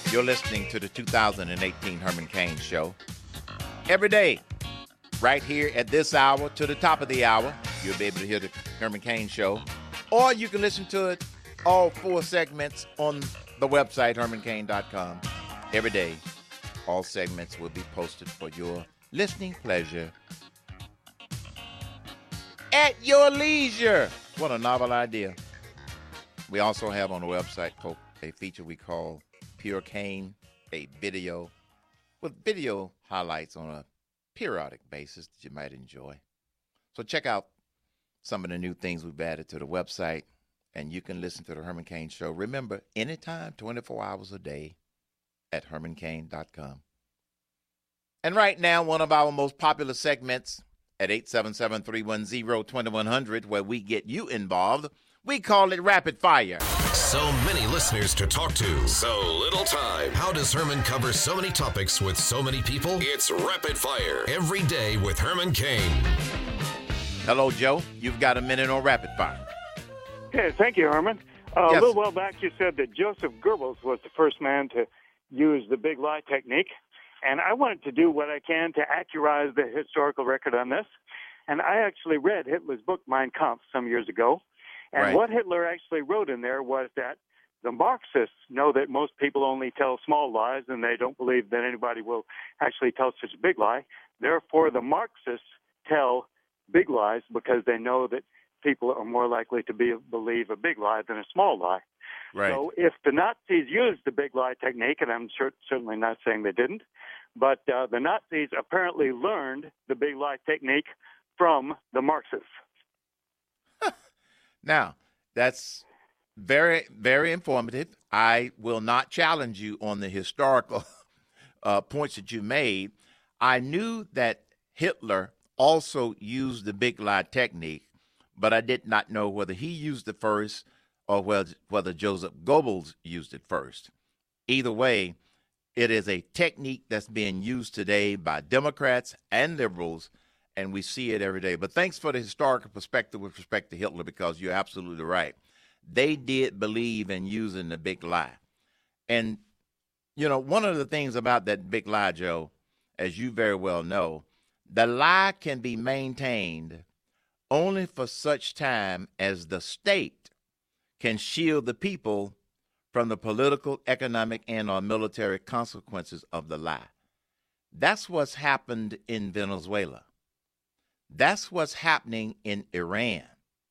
You're listening to the 2018 Herman Cain Show. Every day, right here at this hour to the top of the hour, you'll be able to hear the Herman Cain Show. Or you can listen to it, all 4 segments, on the website, hermancain.com. Every day, all segments will be posted for your listening pleasure at your leisure. What a novel idea. We also have on the website a feature we call Pure Cain, a video with video highlights on a periodic basis that you might enjoy. So check out some of the new things we've added to the website, and you can listen to the Herman Cain Show. Remember, anytime, 24 hours a day at hermancain.com. And right now, one of our most popular segments at 877-310-2100, where we get you involved, we call it Rapid Fire. So many listeners to talk to. So little time. How does Herman cover so many topics with so many people? It's Rapid Fire. Every day with Herman Cain. Hello, Joe. You've got a minute on Rapid Fire. Okay, thank you, Herman. Yes. A little while back, you said that Joseph Goebbels was the first man to use the big lie technique. And I wanted to do what I can to accurate the historical record on this. And I actually read Hitler's book, Mein Kampf, some years ago. And Right. what Hitler actually wrote in there was that the Marxists know that most people only tell small lies, and they don't believe that anybody will actually tell such a big lie. Therefore, the Marxists tell big lies because they know that people are more likely to believe a big lie than a small lie. Right. So if the Nazis used the big lie technique, and I'm certainly not saying they didn't, but the Nazis apparently learned the big lie technique from the Marxists. Now, that's very, very informative. I will not challenge you on the historical points that you made. I knew that Hitler also used the big lie technique, but I did not know whether he used it first or whether Joseph Goebbels used it first. Either way, it is a technique that's being used today by Democrats and liberals, and we see it every day. But thanks for the historical perspective with respect to Hitler, because you're absolutely right. They did believe in using the big lie. And, you know, one of the things about that big lie, Joe, as you very well know, the lie can be maintained only for such time as the state can shield the people from the political, economic, and or military consequences of the lie. That's what's happened in Venezuela. That's what's happening in Iran.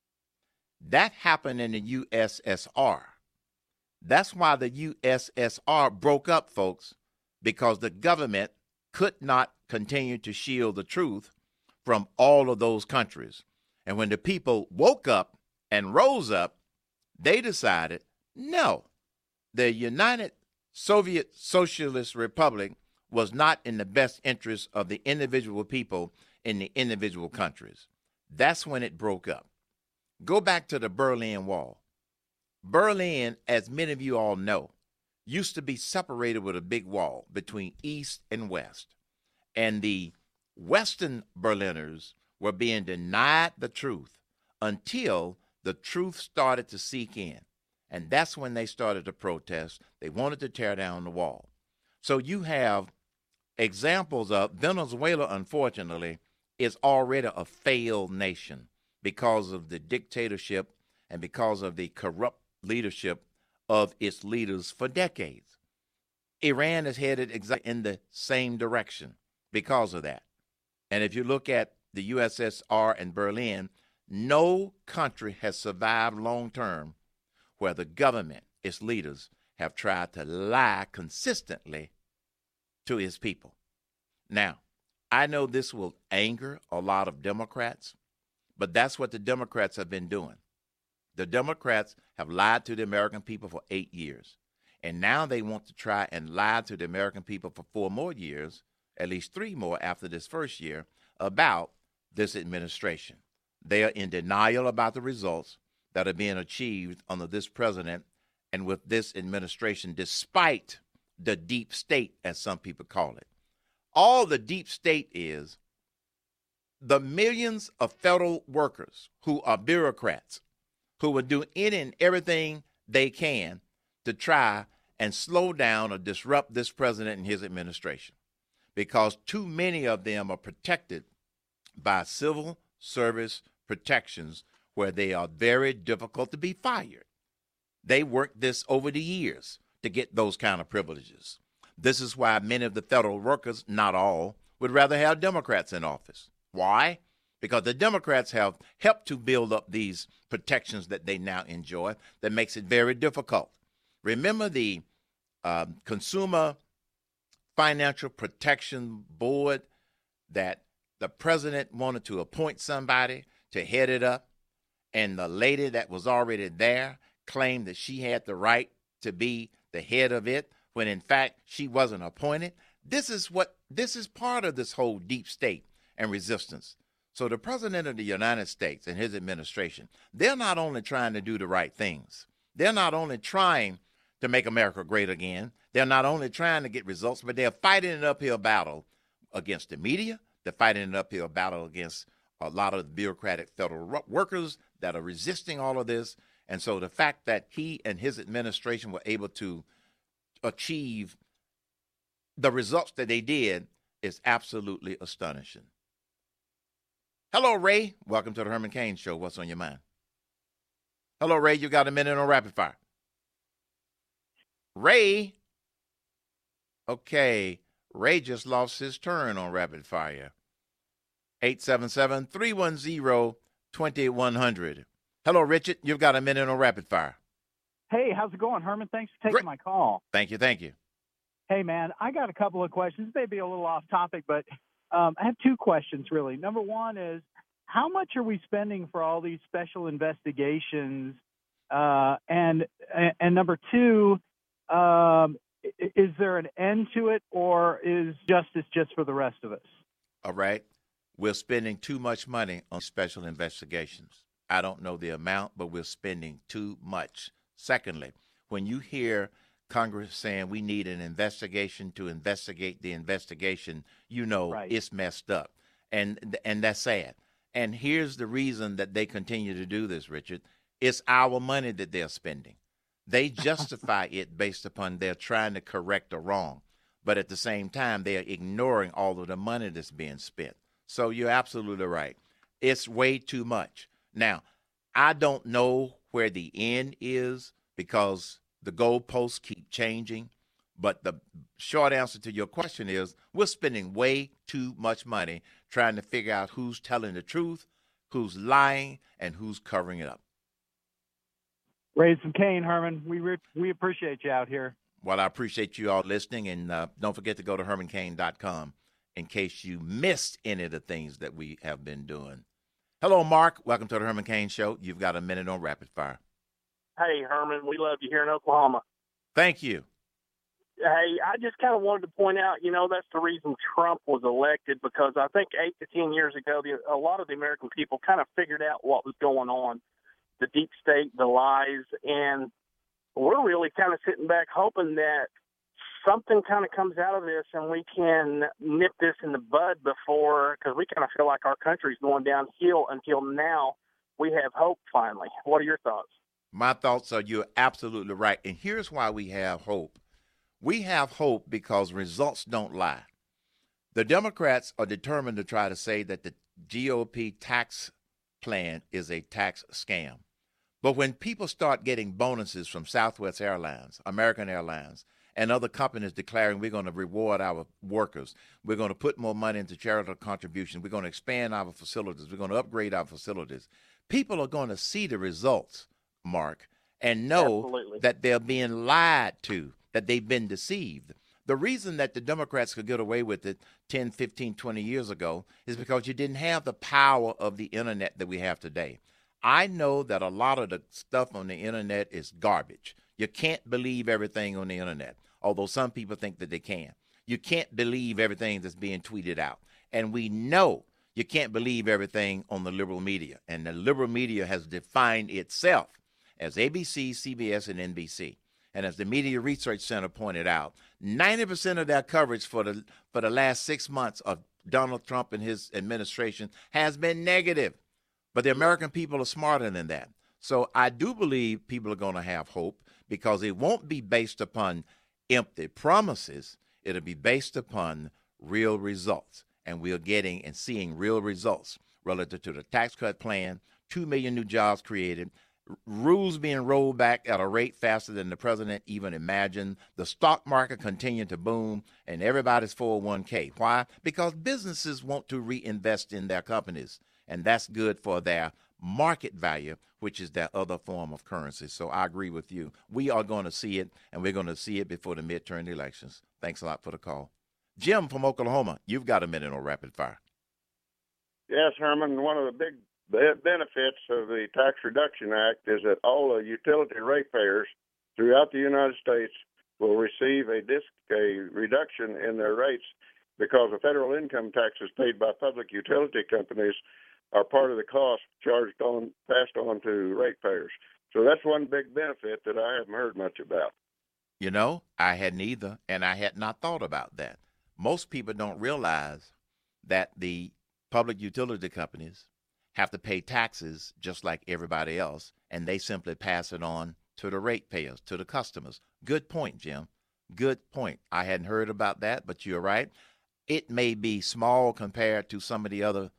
That happened in the USSR. That's why the USSR broke up, folks, because the government could not continue to shield the truth from all of those countries. And when the people woke up and rose up, they decided, no, the United Soviet Socialist Republic was not in the best interest of the individual people in the individual countries. That's when it broke up. Go back to the Berlin Wall. Berlin, as many of you all know, used to be separated with a big wall between East and West. And the Western Berliners were being denied the truth until the truth started to seep in. And that's when they started to protest. They wanted to tear down the wall. So you have examples of Venezuela, unfortunately, is already a failed nation because of the dictatorship and because of the corrupt leadership of its leaders for decades. Iran is headed exactly in the same direction because of that. And if you look at the USSR and Berlin, no country has survived long term where the government, its leaders, have tried to lie consistently to its people. Now, I know this will anger a lot of Democrats, but that's what the Democrats have been doing. The Democrats have lied to the American people for 8 years, and now they want to try and lie to the American people for 4 more years, at least 3 more after this first year, about this administration. They are in denial about the results that are being achieved under this president and with this administration, despite the deep state, as some people call it. All the deep state is the millions of federal workers who are bureaucrats, who will do any and everything they can to try and slow down or disrupt this president and his administration, because too many of them are protected by civil service protections where they are very difficult to be fired. They worked this over the years to get those kind of privileges. This is why many of the federal workers, not all, would rather have Democrats in office. Why? Because the Democrats have helped to build up these protections that they now enjoy that makes it very difficult. Remember the Consumer Financial Protection Board that the president wanted to appoint somebody to head it up, and the lady that was already there claimed that she had the right to be the head of it when in fact she wasn't appointed. This is part of this whole deep state and resistance. So the president of the United States and his administration, they're not only trying to do the right things, they're not only trying to make America great again, they're not only trying to get results, but they're fighting an uphill battle against the media. They're fighting an uphill battle against a lot of the bureaucratic federal workers that are resisting all of this. And so the fact that he and his administration were able to achieve the results that they did is absolutely astonishing. Hello, Ray. Welcome to the Herman Cain Show. What's on your mind? Hello, Ray. You got a minute on Rapid Fire. Ray. Okay. Ray just lost his turn on Rapid Fire. 877-310-2100. Hello, Richard. You've got a minute on Rapid Fire. Hey, how's it going, Herman? Thanks for taking my call. Thank you. Thank you. Hey, man, I got a couple of questions. Maybe a little off topic, but I have two questions, really. Number one is, how much are we spending for all these special investigations? And number two, is there an end to it, or is justice just for the rest of us? All right. We're spending too much money on special investigations. I don't know the amount, but we're spending too much. Secondly, when you hear Congress saying we need an investigation to investigate the investigation, you know right. It's messed up. And that's sad. And here's the reason that they continue to do this, Richard. It's our money that they're spending. They justify it based upon they're trying to correct a wrong. But at the same time, they are ignoring all of the money that's being spent. So you're absolutely right. It's way too much. Now, I don't know where the end is because the goalposts keep changing. But the short answer to your question is we're spending way too much money trying to figure out who's telling the truth, who's lying, and who's covering it up. Raise some cane, Herman. We appreciate you out here. Well, I appreciate you all listening, and don't forget to go to HermanCain.com in case you missed any of the things that we have been doing. Hello, Mark. Welcome to the Herman Cain Show. You've got a minute on Rapid Fire. Hey, Herman, we love you here in Oklahoma. Thank you. Hey, I just kind of wanted to point out, that's the reason Trump was elected, because I think 8 to 10 years ago, a lot of the American people kind of figured out what was going on, the deep state, the lies, and we're really kind of sitting back hoping that something kind of comes out of this and we can nip this in the bud before, because we kind of feel like our country's going downhill until now. We have hope finally. What are your thoughts? My thoughts are you're absolutely right. And here's why we have hope. We have hope because results don't lie. The Democrats are determined to try to say that the GOP tax plan is a tax scam. But when people start getting bonuses from Southwest Airlines, American Airlines, and other companies declaring we're going to reward our workers, we're going to put more money into charitable contributions, we're going to expand our facilities, we're going to upgrade our facilities, people are going to see the results, Mark, and know Absolutely. That they're being lied to, that they've been deceived. The reason that the Democrats could get away with it 10, 15, 20 years ago is because you didn't have the power of the internet that we have today. I know that a lot of the stuff on the internet is garbage. You can't believe everything on the internet, although some people think that they can. You can't believe everything that's being tweeted out. And we know you can't believe everything on the liberal media. And the liberal media has defined itself as ABC, CBS, and NBC. And as the Media Research Center pointed out, 90% of their coverage for the last 6 months of Donald Trump and his administration has been negative. But the American people are smarter than that. So I do believe people are going to have hope because it won't be based upon empty promises. It'll be based upon real results. And we're getting and seeing real results relative to the tax cut plan, 2 million new jobs created, rules being rolled back at a rate faster than the president even imagined, the stock market continuing to boom, and everybody's 401k. Why? Because businesses want to reinvest in their companies, and that's good for their market value, which is their other form of currency. So I agree with you. We are going to see it, and we're going to see it before the midterm elections. Thanks a lot for the call. Jim from Oklahoma, you've got a minute on rapid fire. Yes, Herman, one of the big benefits of the Tax Reduction Act is that all the utility ratepayers throughout the United States will receive a reduction in their rates because the federal income taxes paid by public utility companies are part of the cost passed on to ratepayers. So that's one big benefit that I haven't heard much about. You know, I hadn't either, and I had not thought about that. Most people don't realize that the public utility companies have to pay taxes just like everybody else, and they simply pass it on to the ratepayers, to the customers. Good point, Jim. Good point. I hadn't heard about that, but you're right. It may be small compared to some of the other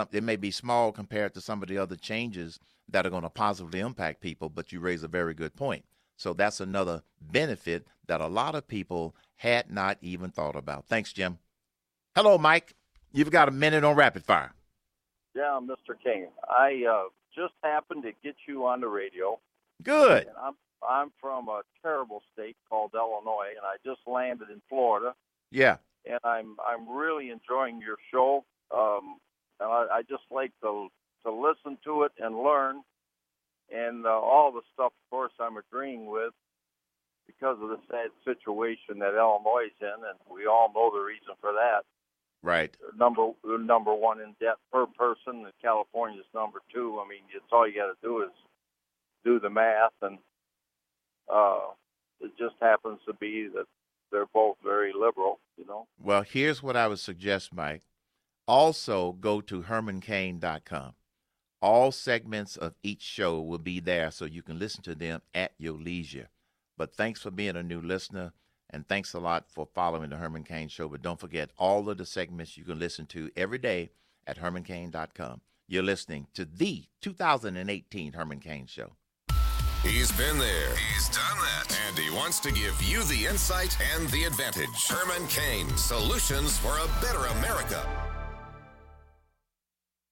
changes that are going to positively impact people, but you raise a very good point. So that's another benefit that a lot of people had not even thought about. Thanks, Jim. Hello, Mike. You've got a minute on rapid fire. Yeah, Mr. King. I just happened to get you on the radio. Good. And I'm from a terrible state called Illinois, and I just landed in Florida. Yeah. And I'm really enjoying your show. And I just like to listen to it and learn. And all the stuff, of course, I'm agreeing with because of the sad situation that Illinois is in, and we all know the reason for that. Right. Number one in debt per person, and California's number 2. I mean, it's all you got to do is do the math, and it just happens to be that they're both very liberal, you know. Well, here's what I would suggest, Mike. Also, go to HermanCain.com. All segments of each show will be there so you can listen to them at your leisure. But thanks for being a new listener, and thanks a lot for following the Herman Cain Show. But don't forget, all of the segments you can listen to every day at HermanCain.com. You're listening to the 2018 Herman Cain Show. He's been there. He's done that. And he wants to give you the insight and the advantage. Herman Cain, Solutions for a Better America.